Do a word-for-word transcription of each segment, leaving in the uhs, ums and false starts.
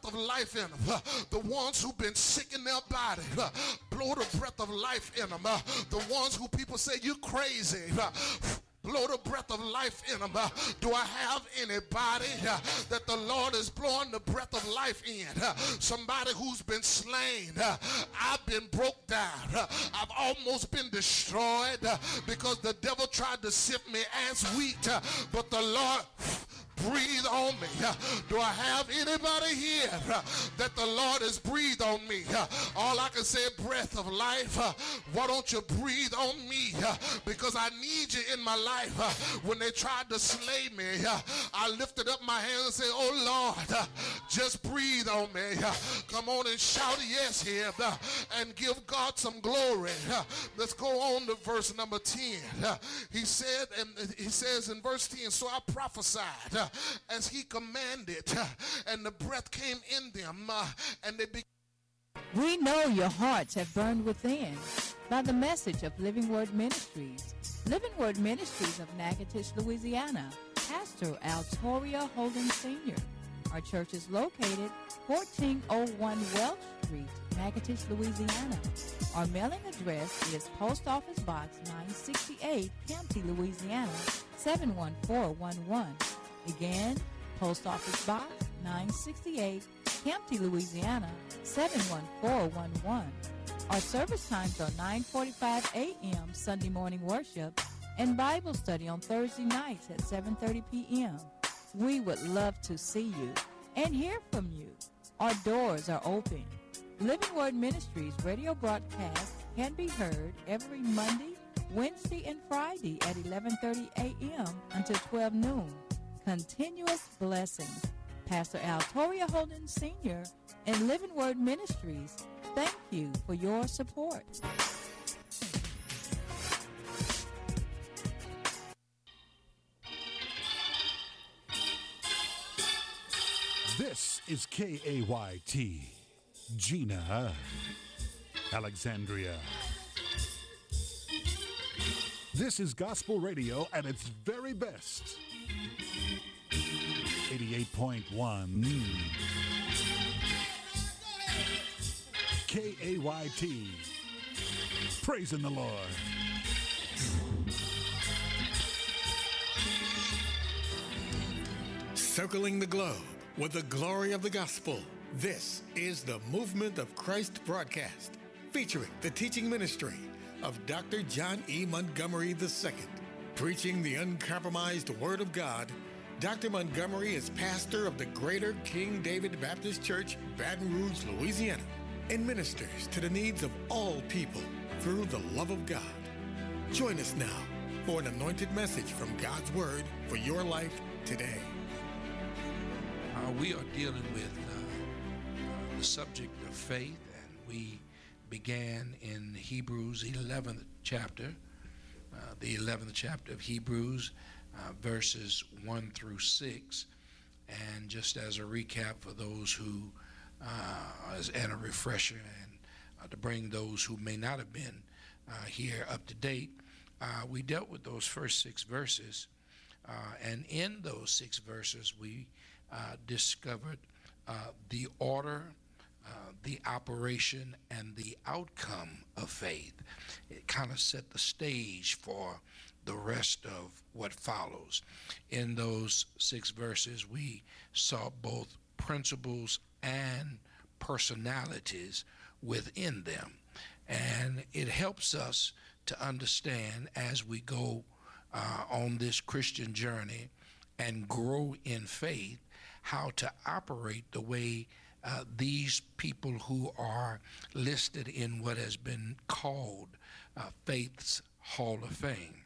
breath of life in them. The ones who've been sick in their body, blow the breath of life in them. The ones who people say you're crazy, blow the breath of life in them. Uh, do I have anybody uh, that the Lord is blowing the breath of life in? Uh, somebody who's been slain. Uh, I've been broke down. Uh, I've almost been destroyed uh, because the devil tried to sift me as wheat. Uh, but the Lord breathe on me. Uh, do I have anybody here uh, that the Lord has breathed on me? Uh, all I can say, breath of life. Uh, why don't you breathe on me? Uh, because I need you in my life. Uh, when they tried to slay me, uh, I lifted up my hands and said, oh Lord, uh, just breathe on me. Uh, come on and shout yes here uh, and give God some glory. Uh, let's go on to verse number ten. Uh, he said, and he says in verse ten, so I prophesied uh, as he commanded, and the breath came in them, uh, and they began. We know your hearts have burned within by the message of Living Word Ministries. Living Word Ministries of Natchitoches, Louisiana. Pastor Altoria Holden Senior Our church is located fourteen oh one Welch Street, Natchitoches, Louisiana. Our mailing address is Post Office Box nine sixty-eight, Campty, Louisiana, seven one four one one. Again, Post Office Box nine sixty-eight, Campty, Louisiana, seven one four one one. Our service times are nine forty-five a.m. Sunday morning worship and Bible study on Thursday nights at seven thirty p.m. We would love to see you and hear from you. Our doors are open. Living Word Ministries radio broadcast can be heard every Monday, Wednesday, and Friday at eleven thirty a.m. until twelve noon. Continuous blessings. Pastor Altoria Holden Senior and Living Word Ministries, thank you for your support. This is K A Y T, Gina, Alexandria. This is gospel radio at its very best. eighty-eight point one K A Y T, praising the Lord. Circling the globe with the glory of the gospel. This is the Movement of Christ broadcast, featuring the teaching ministry of Doctor John E. Montgomery the Second. Preaching the uncompromised Word of God, Doctor Montgomery is pastor of the Greater King David Baptist Church, Baton Rouge, Louisiana, and ministers to the needs of all people through the love of God. Join us now for an anointed message from God's Word for your life today. Uh, we are dealing with uh, uh, the subject of faith, and we began in Hebrews eleventh chapter, uh, the eleventh chapter of Hebrews, uh, verses one through six. And just as a recap for those who, uh, as, and a refresher, and uh, to bring those who may not have been uh, here up to date, uh, we dealt with those first six verses. Uh, and in those six verses, we uh, discovered uh, the order, uh, the operation, and the outcome of faith. It kind of set the stage for the rest of what follows. In those six verses, we saw both principles and personalities within them. And it helps us to understand as we go Uh, on this Christian journey and grow in faith, how to operate the way uh, these people who are listed in what has been called uh, Faith's Hall of Fame.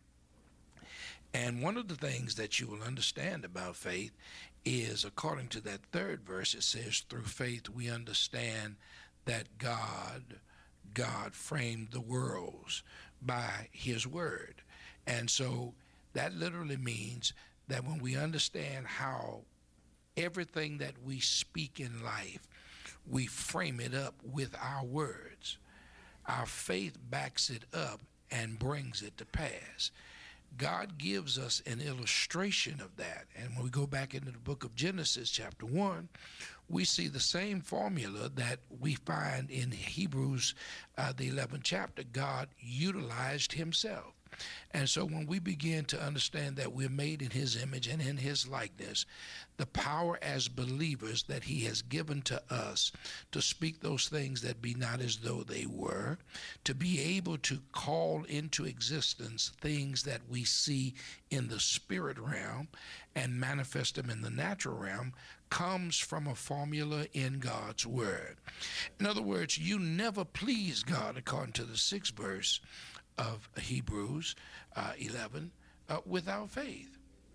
And one of the things that you will understand about faith is, according to that third verse, it says, through faith we understand that God God framed the worlds by his word. And so that literally means that when we understand how everything that we speak in life, we frame it up with our words. Our faith backs it up and brings it to pass. God gives us an illustration of that. And when we go back into the book of Genesis, chapter one, we see the same formula that we find in Hebrews, uh, the eleventh chapter. God utilized himself. And so when we begin to understand that we're made in his image and in his likeness, the power as believers that he has given to us to speak those things that be not as though they were, to be able to call into existence things that we see in the spirit realm and manifest them in the natural realm, comes from a formula in God's word. In other words, you never please God, according to the sixth verse of Hebrews uh, eleven, uh, without faith.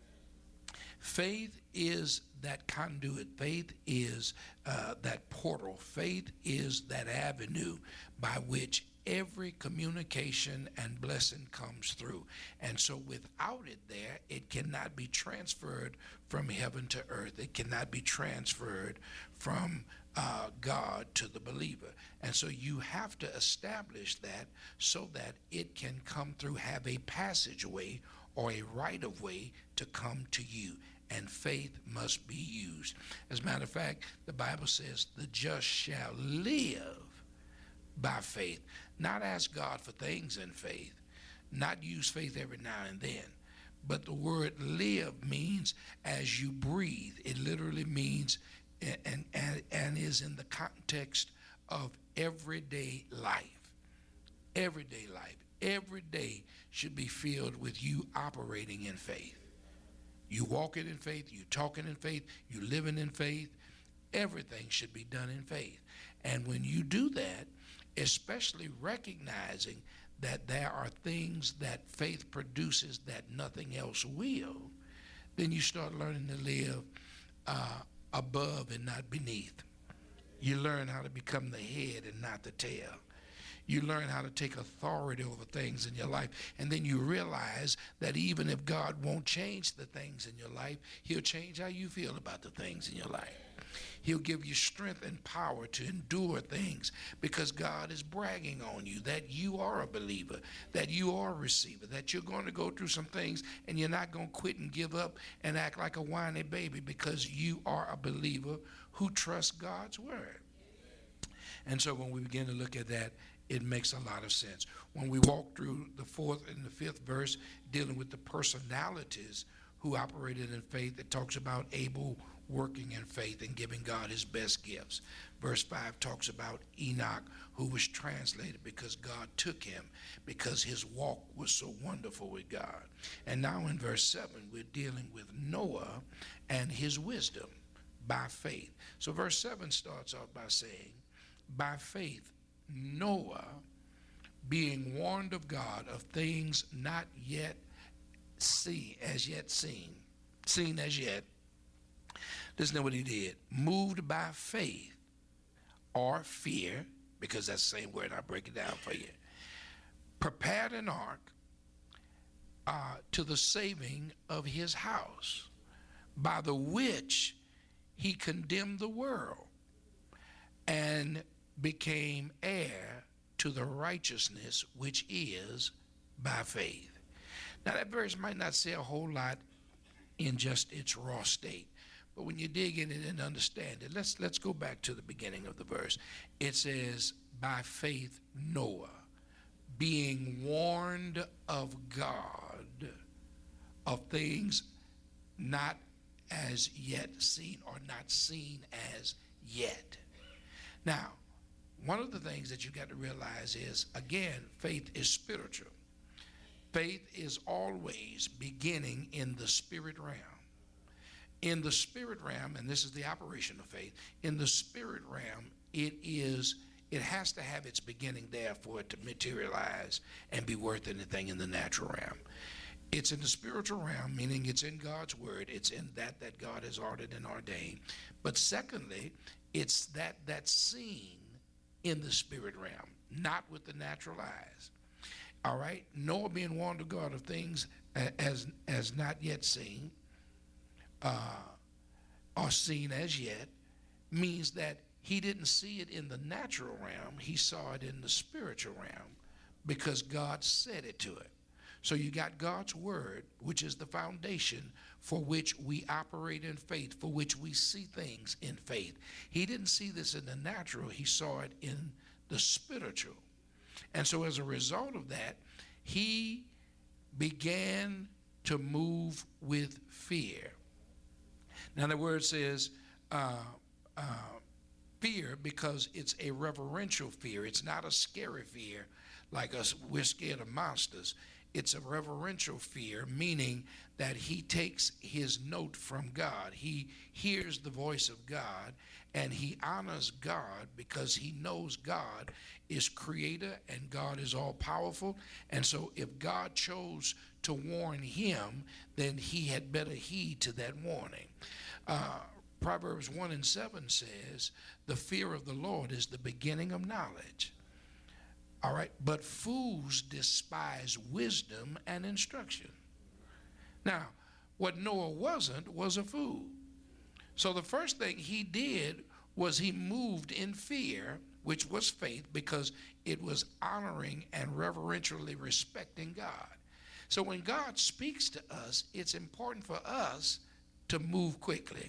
Faith is that conduit. Faith is uh, that portal. Faith is that avenue by which every communication and blessing comes through. And so without it there, it cannot be transferred from heaven to earth. It cannot be transferred from uh, God to the believer. And so you have to establish that so that it can come through, have a passageway or a right of way to come to you. And faith must be used. As a matter of fact, the Bible says the just shall live by faith. Not ask God for things in faith, not use faith every now and then. But the word live means as you breathe. It literally means and, and, and is in the context of everyday life. Everyday life. Every day should be filled with you operating in faith. You walking in faith, you talking in faith, you living in faith. Everything should be done in faith. And when you do that, especially recognizing that there are things that faith produces that nothing else will, then you start learning to live uh, above and not beneath. You learn how to become the head and not the tail. You learn how to take authority over things in your life. And then you realize that even if God won't change the things in your life, he'll change how you feel about the things in your life. He'll give you strength and power to endure things because God is bragging on you that you are a believer, that you are a receiver, that you're going to go through some things and you're not going to quit and give up and act like a whiny baby because you are a believer who trusts God's word. And so when we begin to look at that, it makes a lot of sense. When we walk through the fourth and the fifth verse dealing with the personalities who operated in faith, it talks about Abel working in faith and giving God his best gifts. Verse five talks about Enoch, who was translated because God took him, because his walk was so wonderful with God. And now in verse seven, we're dealing with Noah and his wisdom by faith. So verse seven starts off by saying, by faith, Noah, being warned of God of things not yet seen, as yet seen, seen as yet. Listen to what he did. Moved by faith or fear, because that's the same word, I'll break it down for you. Prepared an ark uh, to the saving of his house, by the which he condemned the world and became heir to the righteousness which is by faith. Now that verse might not say a whole lot in just its raw state, but when you dig in it and understand it, let's let's go back to the beginning of the verse. It says, by faith Noah, being warned of God of things not as yet seen or not seen as yet. Now, one of the things that you got to realize is, again, faith is spiritual. Faith is always beginning in the spirit realm. In the spirit realm, and this is the operation of faith, in the spirit realm, it is, it has to have its beginning there for it to materialize and be worth anything in the natural realm. It's in the spiritual realm, meaning it's in God's word. It's in that that God has ordered and ordained. But secondly, it's that that's seen in the spirit realm, not with the natural eyes. All right? Noah being warned of God of things as, as not yet seen, uh, or seen as yet, means that he didn't see it in the natural realm. He saw it in the spiritual realm because God said it to him. So you got God's word, which is the foundation for which we operate in faith, for which we see things in faith. He didn't see this in the natural, he saw it in the spiritual. And so as a result of that, he began to move with fear. Now the word says uh, uh, fear because it's a reverential fear. It's not a scary fear like us, we're scared of monsters. It's a reverential fear, meaning that he takes his note from God. He hears the voice of God, and he honors God because he knows God is creator and God is all powerful. And so if God chose to warn him, then he had better heed to that warning. Uh, Proverbs one and seven says, the fear of the Lord is the beginning of knowledge. All right, but fools despise wisdom and instruction. Now, what Noah wasn't was a fool. So the first thing he did was he moved in fear, which was faith, because it was honoring and reverentially respecting God. So when God speaks to us, it's important for us to move quickly.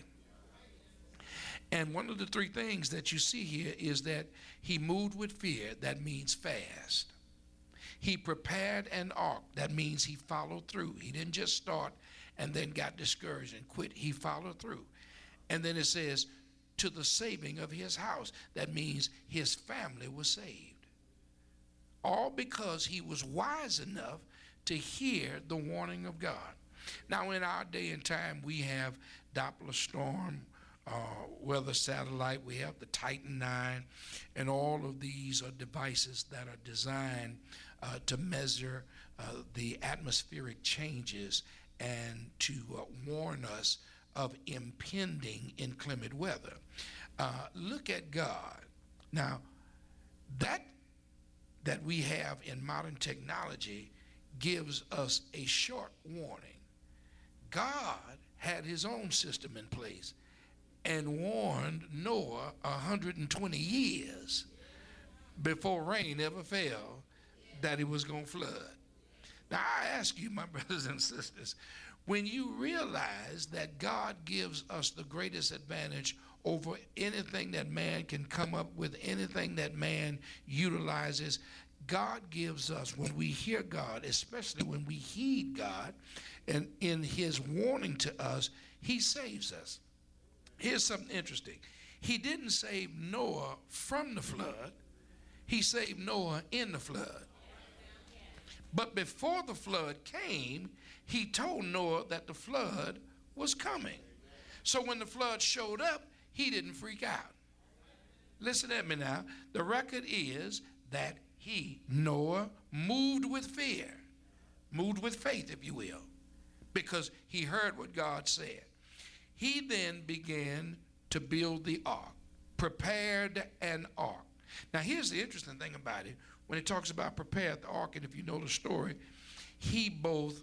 And one of the three things that you see here is that he moved with fear. That means fast. He prepared an ark. That means he followed through. He didn't just start and then got discouraged and quit. He followed through. And then it says, to the saving of his house. That means his family was saved. All because he was wise enough to hear the warning of God. Now, in our day and time, we have Doppler storm, uh, weather satellite, we have the Titan nine, and all of these are devices that are designed uh, to measure uh, the atmospheric changes and to uh, warn us of impending inclement weather. Uh, look at God. Now, that that we have in modern technology gives us a short warning. God had his own system in place and warned Noah one hundred twenty years before rain ever fell that it was going to flood. Now, I ask you, my brothers and sisters, when you realize that God gives us the greatest advantage over anything that man can come up with, anything that man utilizes, God gives us, when we hear God, especially when we heed God, and in his warning to us, he saves us. Here's something interesting. He didn't save Noah from the flood. He saved Noah in the flood. But before the flood came, he told Noah that the flood was coming. So when the flood showed up, he didn't freak out. Listen at me now. The record is that he, Noah, moved with fear, moved with faith, if you will, because he heard what God said. He then began to build the ark, prepared an ark. Now, here's the interesting thing about it. When it talks about prepared the ark, and if you know the story, he both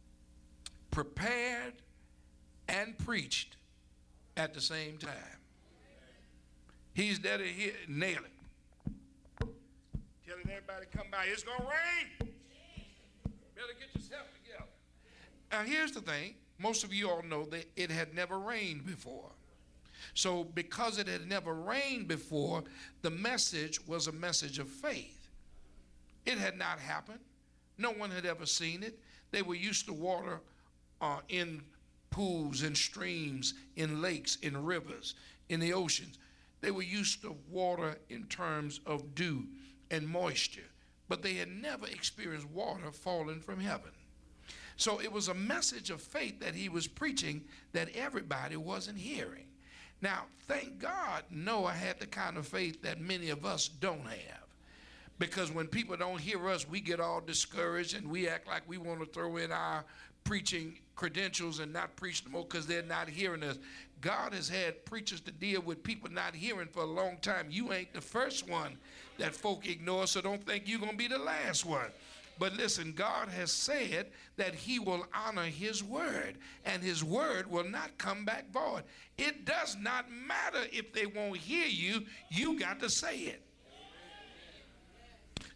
prepared and preached at the same time. He's there to hear, nail it. Telling everybody to come by, it's going to rain. Better get yourself together. Now, here's the thing. Most of you all know that it had never rained before. So because it had never rained before, the message was a message of faith. It had not happened. No one had ever seen it. They were used to water uh, in pools, in streams, in lakes, in rivers, in the oceans. They were used to water in terms of dew and moisture, but they had never experienced water falling from heaven. So it was a message of faith that he was preaching that everybody wasn't hearing. Now, thank God Noah had the kind of faith that many of us don't have. Because when people don't hear us, we get all discouraged and we act like we want to throw in our preaching credentials and not preach no more because they're not hearing us. God has had preachers to deal with people not hearing for a long time. You ain't the first one that folk ignore, so don't think you're going to be the last one. But listen, God has said that he will honor his word, and his word will not come back void. It does not matter if they won't hear you. You got to say it.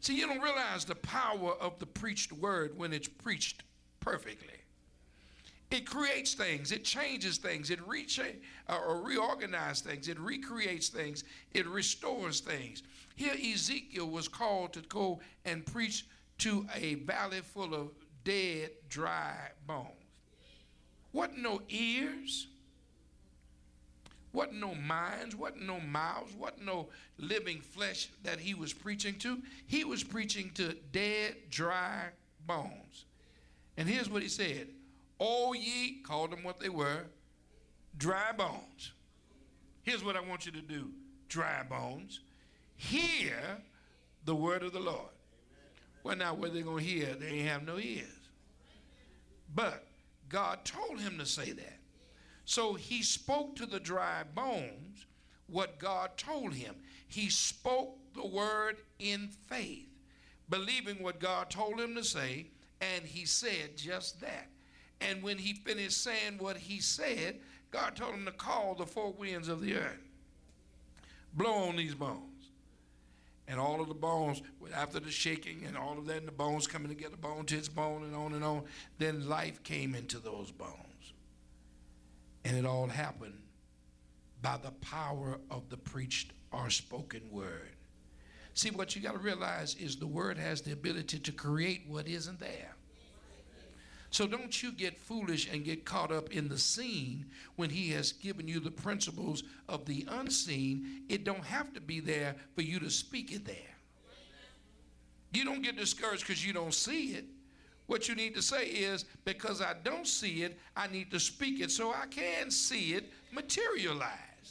See, you don't realize the power of the preached word when it's preached perfectly. It creates things, it changes things, it re- uh, or reorganizes things, it recreates things, it restores things. Here Ezekiel was called to go and preach to a valley full of dead, dry bones. Wasn't no ears, wasn't no minds, wasn't no mouths, wasn't no living flesh that he was preaching to. He was preaching to dead, dry bones. And here's what he said. Oh, ye, called them what they were, dry bones. Here's what I want you to do, dry bones. Hear the word of the Lord. Well, now, what are they going to hear? They ain't have no ears. But God told him to say that. So he spoke to the dry bones what God told him. He spoke the word in faith, believing what God told him to say, and he said just that. And when he finished saying what he said, God told him to call the four winds of the earth. Blow on these bones. And all of the bones, after the shaking and all of that, and the bones coming together, bone to its bone, and on and on, then life came into those bones. And it all happened by the power of the preached or spoken word. See, what you got to realize is the word has the ability to create what isn't there. So don't you get foolish and get caught up in the seen when he has given you the principles of the unseen. It don't have to be there for you to speak it there. You don't get discouraged because you don't see it. What you need to say is, because I don't see it, I need to speak it so I can see it materialize.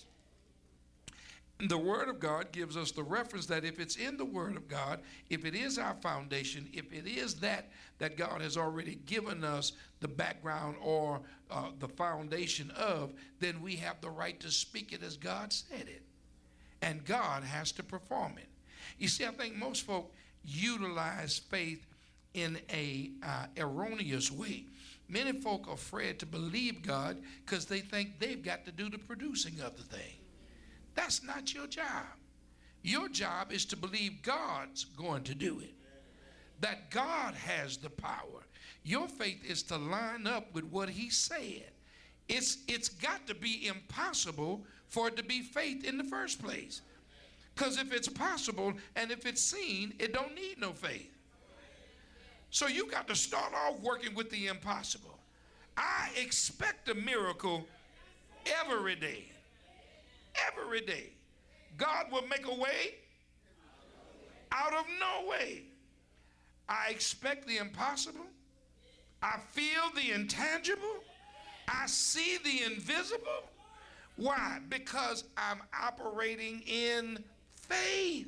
The Word of God gives us the reference that if it's in the Word of God, if it is our foundation, if it is that that God has already given us the background or uh, the foundation of, then we have the right to speak it as God said it. And God has to perform it. You see, I think most folk utilize faith in a uh, erroneous way. Many folk are afraid to believe God because they think they've got to do the producing of the thing. That's not your job. Your job is to believe God's going to do it, that God has the power. Your faith is to line up with what he said. It's, it's got to be impossible for it to be faith in the first place. Because if it's possible and if it's seen, it don't need no faith. So you got to start off working with the impossible. I expect a miracle every day. Every day. God will make a way out of no way. I expect the impossible. I feel the intangible. I see the invisible. Why? Because I'm operating in faith.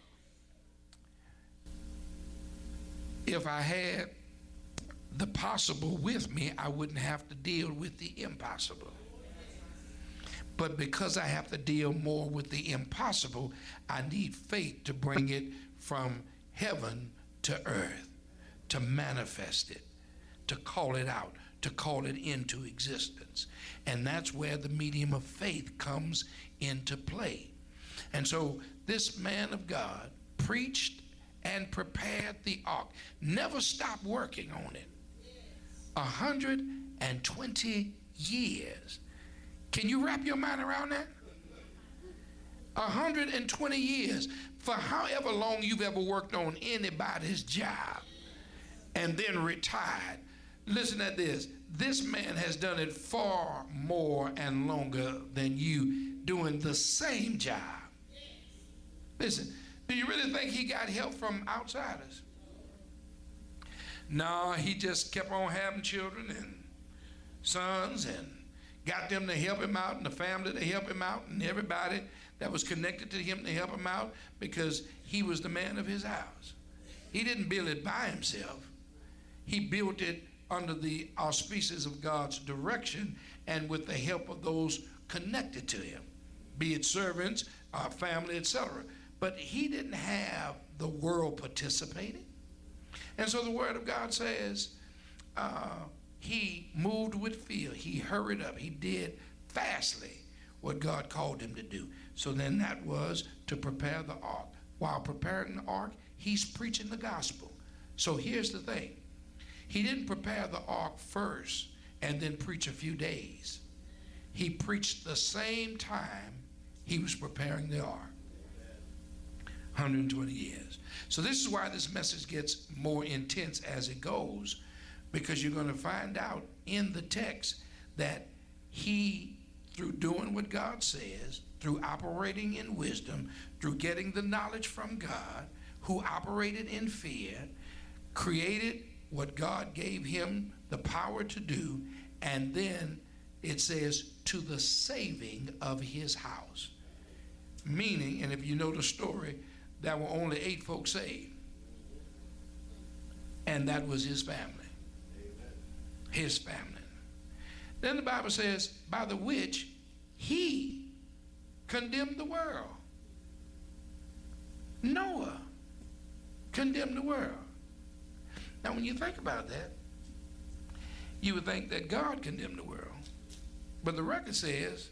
If I had the possible with me, I wouldn't have to deal with the impossible. But because I have to deal more with the impossible, I need faith to bring it from heaven to earth, to manifest it, to call it out, to call it into existence. And that's where the medium of faith comes into play. And so this man of God preached and prepared the ark, never stopped working on it. one hundred twenty years. Can you wrap your mind around that? one hundred twenty years. For however long you've ever worked on anybody's job and then retired. Listen at this. This man has done it far more and longer than you doing the same job. Listen, do you really think he got help from outsiders? No, he just kept on having children and sons and got them to help him out and the family to help him out and everybody that was connected to him to help him out because he was the man of his house. He didn't build it by himself. He built it under the auspices of God's direction and with the help of those connected to him, be it servants, uh, family, et cetera. But he didn't have the world participating. And so the Word of God says uh, he moved with fear. He hurried up. He did fastly what God called him to do. So then that was to prepare the ark. While preparing the ark, he's preaching the gospel. So here's the thing. He didn't prepare the ark first and then preach a few days. He preached the same time he was preparing the ark. one hundred twenty years. So this is why this message gets more intense as it goes, because you're going to find out in the text that he, through doing what God says, through operating in wisdom, through getting the knowledge from God, who operated in fear, created what God gave him the power to do, and then it says, to the saving of his house. Meaning, and if you know the story, there were only eight folks saved. And that was his family. Amen. His family. Then the Bible says, by the which he condemned the world. Noah condemned the world. Now, when you think about that, you would think that God condemned the world. But the record says,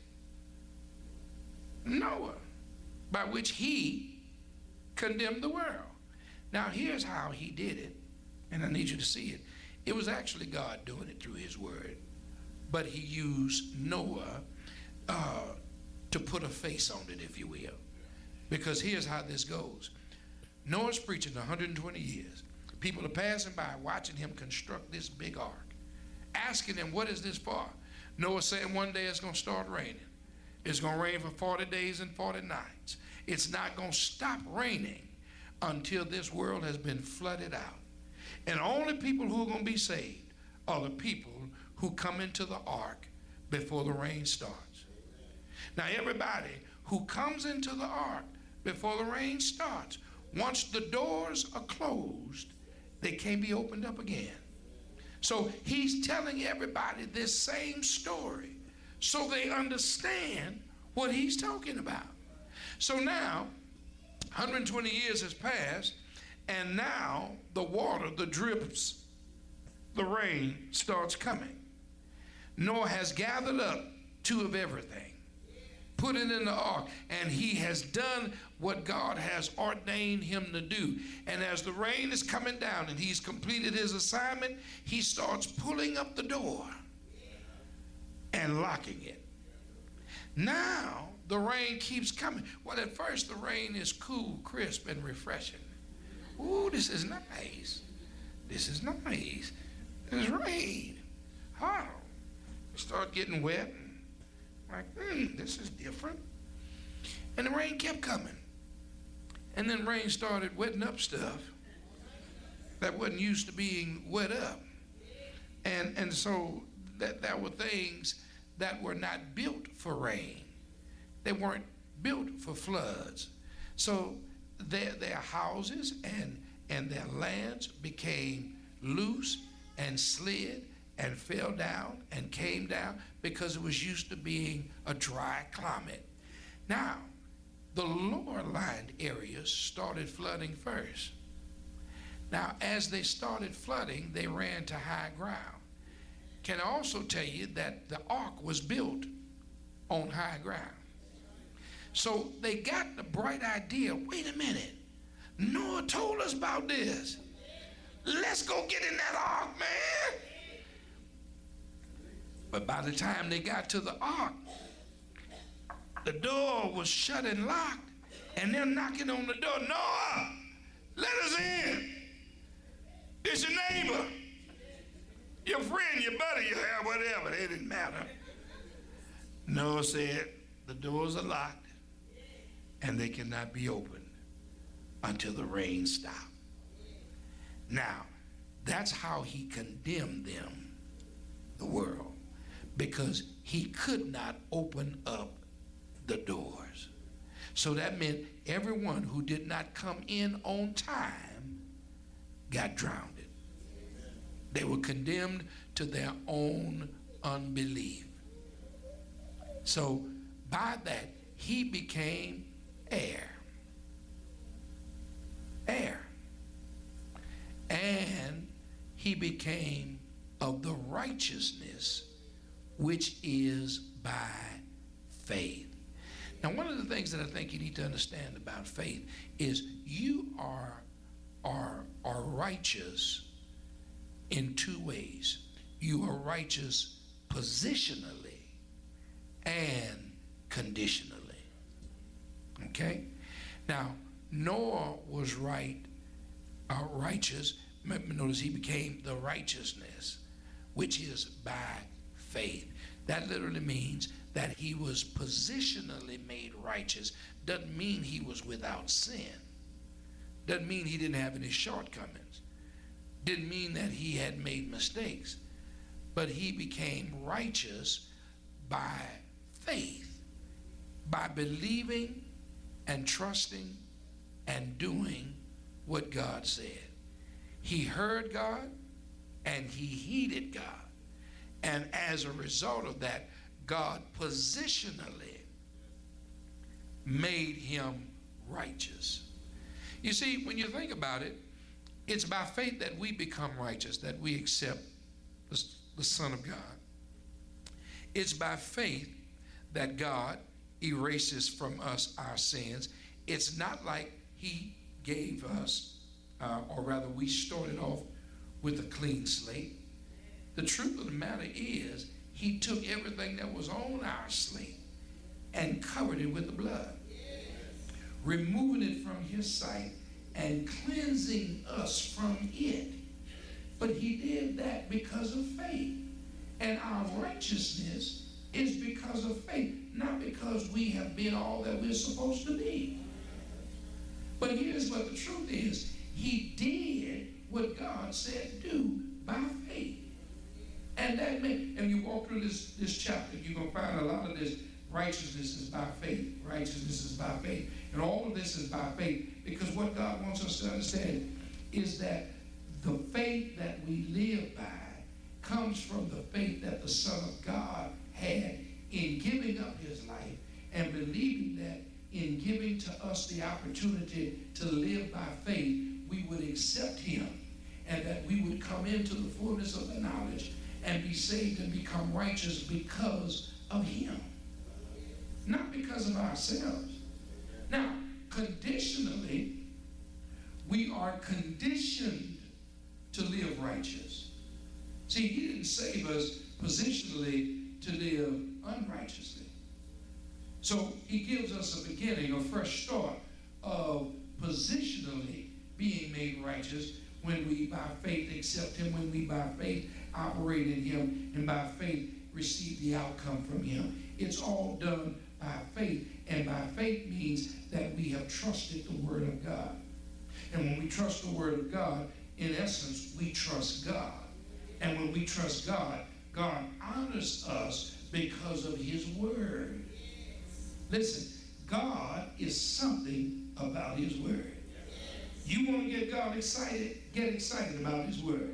Noah, by which he condemned the world. Now, here's how he did it, and I need you to see it. It was actually God doing it through his word, but he used Noah uh, to put a face on it, if you will. Because here's how this goes. Noah's preaching one hundred twenty years. People are passing by, watching him construct this big ark, asking him, what is this for? Noah saying one day it's going to start raining. It's going to rain for forty days and forty nights. It's not going to stop raining until this world has been flooded out. And only people who are going to be saved are the people who come into the ark before the rain starts. Now, everybody who comes into the ark before the rain starts, once the doors are closed, they can't be opened up again. So he's telling everybody this same story so they understand what he's talking about. So now, one hundred twenty years has passed, and now the water, the drips, the rain starts coming. Noah has gathered up two of everything, put it in the ark, and he has done what God has ordained him to do. And as the rain is coming down and he's completed his assignment, he starts pulling up the door and locking it. Now the rain keeps coming. Well, at first the rain is cool, crisp, and refreshing. Ooh, this is nice. This is nice. It's rain. Oh, we start getting wet. And like, hmm, this is different. And the rain kept coming. And then rain started wetting up stuff that wasn't used to being wet up. And, and so that there were things that were not built for rain. They weren't built for floods. So their, their houses and, and their lands became loose and slid and fell down and came down because it was used to being a dry climate. Now, the lower lying areas started flooding first. Now, as they started flooding, they ran to high ground. Can I also tell you that the ark was built on high ground? So they got the bright idea, wait a minute, Noah told us about this. Let's go get in that ark, man. But by the time they got to the ark, the door was shut and locked, and they're knocking on the door. Noah, let us in. It's your neighbor, your friend, your buddy, your hair, whatever. It didn't matter. Noah said, the doors are locked, and they cannot be opened until the rain stops. Now, that's how he condemned them, the world, because he could not open up the doors. So that meant everyone who did not come in on time got drowned. They were condemned to their own unbelief. So by that, he became heir. Heir. And he became of the righteousness which is by faith. Now, one of the things that I think you need to understand about faith is you are are, are righteous in two ways. You are righteous positionally and conditionally. Okay? Now, Noah was right, uh, righteous. Notice he became the righteousness, which is by faith. That literally means that he was positionally made righteous. Doesn't mean he was without sin. Doesn't mean he didn't have any shortcomings. Didn't mean that he had made mistakes. But he became righteous by faith, by believing and trusting and doing what God said. He heard God and he heeded God. And as a result of that, God positionally made him righteous. You see, when you think about it, it's by faith that we become righteous, that we accept the, the Son of God. It's by faith that God erases from us our sins. It's not like he gave us, uh, or rather we started off with a clean slate. The truth of the matter is, he took everything that was on our slate and covered it with the blood, removing it from his sight and cleansing us from it. But he did that because of faith. And our righteousness is because of faith, not because we have been all that we're supposed to be. But here's what the truth is. He did what God said do by faith. And that meant, and you walk through this, this chapter, you're going to find a lot of this righteousness is by faith. Righteousness is by faith. And all of this is by faith, because what God wants us to understand is that the faith that we live by comes from the faith that the Son of God had in giving up his life and believing that in giving to us the opportunity to live by faith, we would accept him and that we would come into the fullness of the knowledge and be saved and become righteous because of him, not because of ourselves. Now, conditionally, we are conditioned to live righteous. See, he didn't save us positionally to live unrighteously. So he gives us a beginning, a fresh start of positionally being made righteous when we by faith accept him, when we by faith operate in him, and by faith receive the outcome from him. It's all done by faith, and by faith means that we have trusted the word of God. And when we trust the word of God, in essence, we trust God. And when we trust God, God honors us because of his word. Listen, God is something about his word. You want to get God excited? Get excited about his word.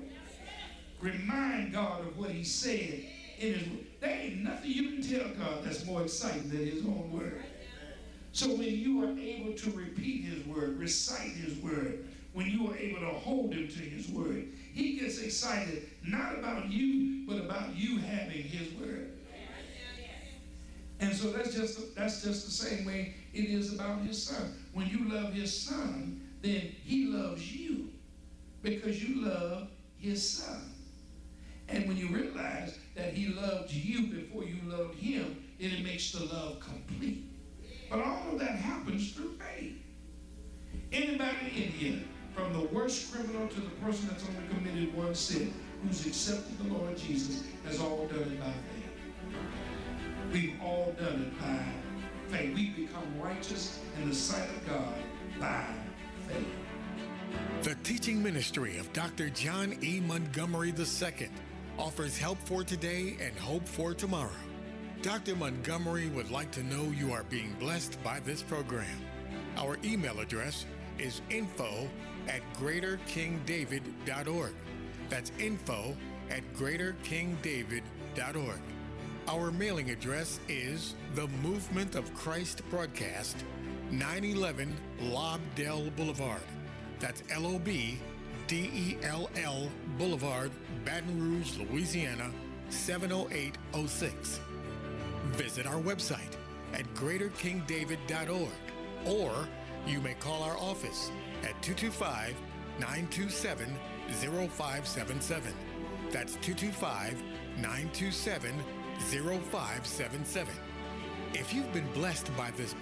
Remind God of what he said in his word. There ain't nothing you can tell God that's more exciting than his own word. So when you are able to repeat his word, recite his word, when you are able to hold him to his word, he gets excited not about you, but about you having his word. And so that's just that's just the same way it is about his son. When you love his son, then he loves you because you love his son. And when you realize that he loved you before you loved him, then it makes the love complete. But all of that happens through faith. Anybody in here, from the worst criminal to the person that's only committed one sin, who's accepted the Lord Jesus, has all done it by faith. We've all done it by faith. We become righteous in the sight of God by faith. The teaching ministry of Doctor John E. Montgomery the Second offers help for today and hope for tomorrow. Doctor Montgomery would like to know you are being blessed by this program. Our email address is info at greater king david dot org. That's info at greater king david dot org. Our mailing address is The Movement of Christ Broadcast, nine eleven Lobdell Boulevard. That's L O B D E L L Boulevard, Baton Rouge, Louisiana, seven oh eight oh six. Visit our website at greater king david dot org, or you may call our office at two two five, nine two seven, zero five seven seven. That's two two five, nine two seven, zero five seven seven. If you've been blessed by this